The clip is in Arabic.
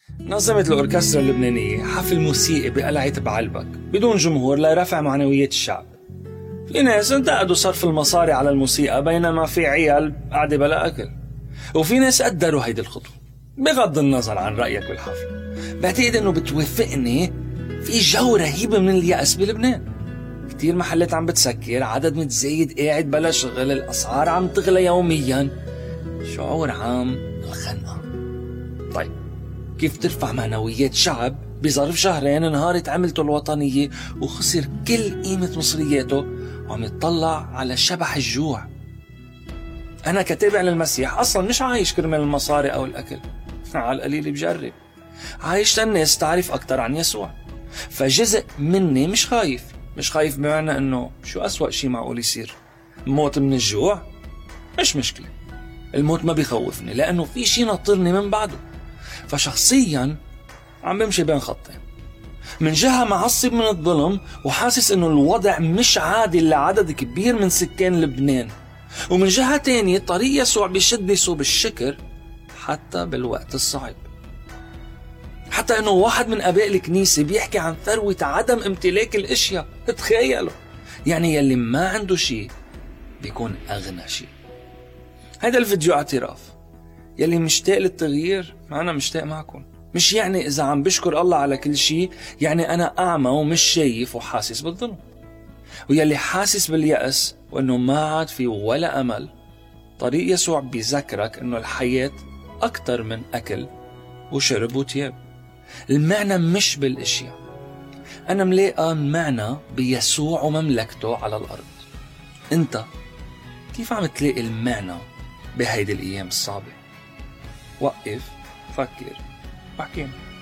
نظمت الأوركسترا اللبنانية حفل موسيقي بقلعة بعلبك بدون جمهور لرفع معنويات الشعب. في ناس انتقدوا صرف المصاري على الموسيقى بينما في عيال قاعدة بلا أكل، وفي ناس قدروا هيدي الخطوة. بغض النظر عن رأيك بالحفل، بعتقد انه بتوافقني في جو رهيب من اليأس بلبنان. كتير محلات عم بتسكر، عدد متزايد قاعد بلا شغل، الأسعار عم تغلى يوميا، شعور عام الخنقة. طيب كيف ترفع معنويات شعب بظرف شهرين انهارت عملته الوطنية وخسر كل قيمة مصرياته وعم يتطلع على شبح الجوع؟ أنا كتابع للمسيح أصلا مش عايش كرمال المصاري أو الأكل، على القليل بجرب، عايش الناس تعرف أكتر عن يسوع. فجزء مني مش خايف بمعنى أنه شو أسوأ شي معقول يصير؟ موت من الجوع؟ مش مشكلة، الموت ما بيخوفني لأنه في شي ناطرني من بعده. فشخصيا عم بمشي بين خطين، من جهة معصب من الظلم وحاسس انه الوضع مش عادل لعدد كبير من سكان لبنان، ومن جهة تانية طريق يسوع بيشد بصوب الشكر حتى بالوقت الصعب. حتى انه واحد من اباء الكنيسة بيحكي عن ثروة عدم امتلاك الاشياء. تخيلوا، يعني يلي ما عنده شيء بيكون اغنى شيء. هذا الفيديو اعتراف، يلي مشتاق للتغيير أنا مشتاق معكم. مش يعني إذا عم بشكر الله على كل شيء يعني أنا أعمى ومش شايف وحاسس بالظلم. ويلي حاسس باليأس وأنه ما عاد في ولا أمل، طريق يسوع بيذكرك أنه الحياة أكتر من أكل وشرب وتياب. المعنى مش بالأشياء، أنا ملاقى معنى بيسوع ومملكته على الأرض. أنت كيف عم تلاقي المعنى بهيدي الأيام الصعبة؟ وقف، فكر، بحكينا.